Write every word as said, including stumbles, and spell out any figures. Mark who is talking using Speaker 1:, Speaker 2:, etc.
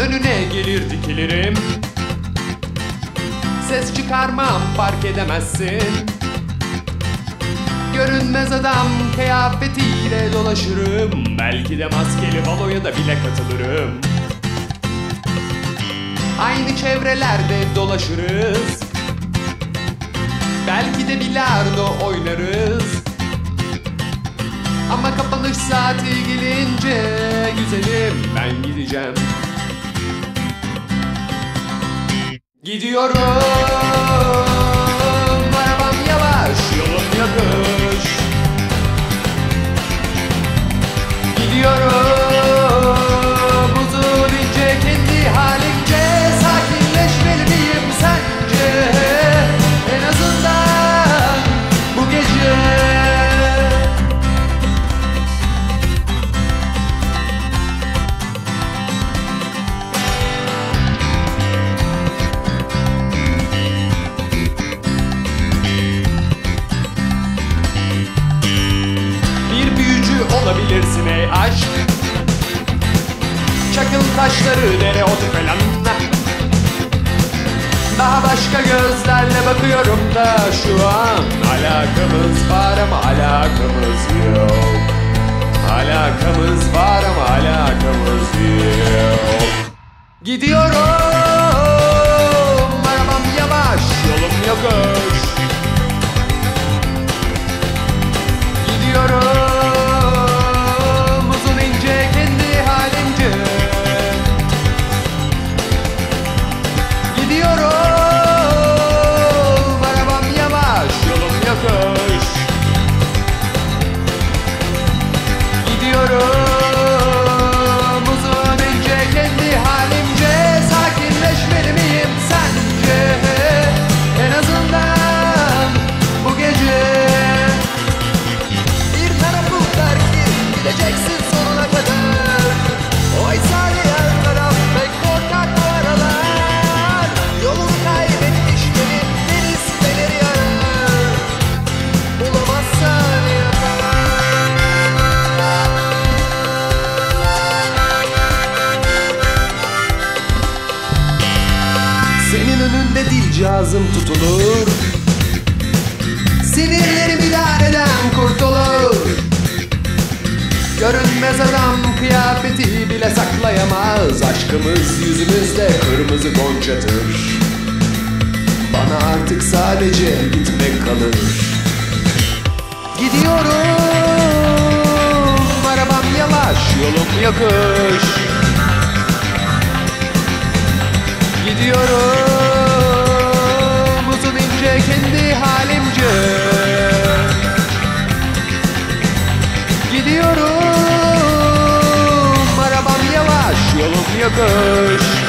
Speaker 1: önüne gelir dikilirim. Ses çıkarmam, fark edemezsin. Görünmez adam kıyafetiyle dolaşırım. Belki de maskeli baloya da bile katılırım. Aynı çevrelerde dolaşırız. Belki de bilardo oynarız. Ama kapanış saati gelince güzelim ben gideceğim. Gidiyorum, arabam yavaş, yolum yokuş. Gidiyorum uzun ince kendi halimce. Sakinleşmeli miyim sence? En azından bu gece. Olabilirsin ey aşk. Çakıl taşları, dereotu falan. Daha başka gözlerle bakıyorum da şu an alakamız var ama alakamız yok. Alakamız var ama alakamız yok. Gidiyorum, arabam yavaş, yolum yokuş. Gidiyorum cihazım tutulur. Sinirlerim idareden kurtulur. Görünmez adam kıyafeti bile saklayamaz. Aşkımız yüzümüzde kırmızı goncadır. Bana artık sadece gitmek kalır. Gidiyorum, arabam yavaş, yolum yokuş. Gidiyorum kendi halimce. Gidiyorum, arabam yavaş, yolum yokuş.